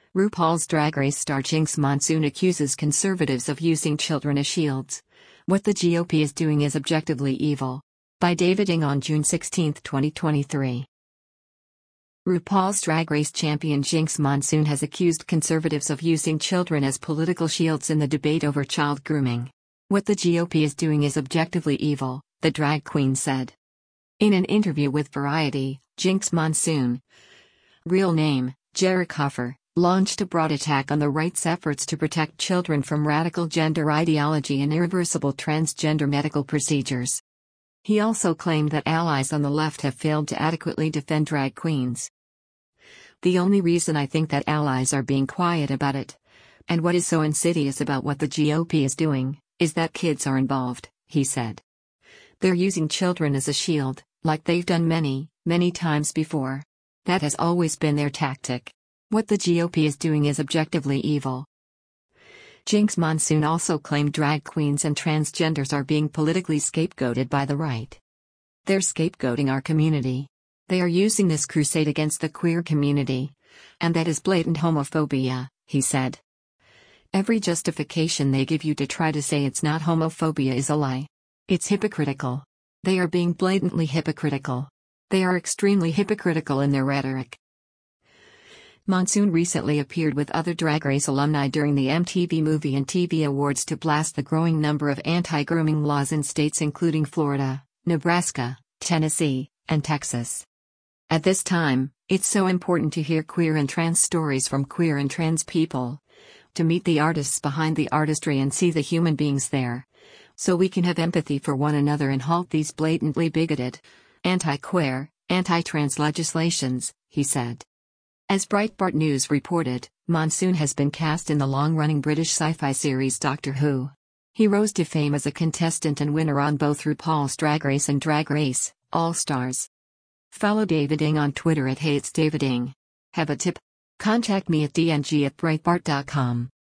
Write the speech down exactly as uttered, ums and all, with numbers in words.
RuPaul's Drag Race star Jinx Monsoon accuses conservatives of using children as shields. What the G O P is doing is objectively evil. By David Ng on June sixteenth, twenty twenty-three. RuPaul's Drag Race champion Jinx Monsoon has accused conservatives of using children as political shields in the debate over child grooming. What the G O P is doing is objectively evil, the drag queen said. In an interview with Variety, Jinx Monsoon, real name, Jarek Hoffer, launched a broad attack on the right's efforts to protect children from radical gender ideology and irreversible transgender medical procedures. He also claimed that allies on the left have failed to adequately defend drag queens. The only reason I think that allies are being quiet about it, and what is so insidious about what the G O P is doing, is that kids are involved, he said. They're using children as a shield, like they've done many, many times before. That has always been their tactic. What the G O P is doing is objectively evil. Jinx Monsoon also claimed drag queens and transgenders are being politically scapegoated by the right. They're scapegoating our community. They are using this crusade against the queer community. And that is blatant homophobia, he said. Every justification they give you to try to say it's not homophobia is a lie. It's hypocritical. They are being blatantly hypocritical. They are extremely hypocritical in their rhetoric. Monsoon recently appeared with other Drag Race alumni during the M T V Movie and T V Awards to blast the growing number of anti-grooming laws in states including Florida, Nebraska, Tennessee, and Texas. At this time, it's so important to hear queer and trans stories from queer and trans people, to meet the artists behind the artistry and see the human beings there, so we can have empathy for one another and halt these blatantly bigoted, anti-queer, anti-trans legislations, he said. As Breitbart News reported, Monsoon has been cast in the long-running British sci-fi series Doctor Who. He rose to fame as a contestant and winner on both RuPaul's Drag Race and Drag Race All Stars. Follow David Ng on Twitter at Hey It's David Ng. Have a tip? Contact me at d n g at breitbart dot com.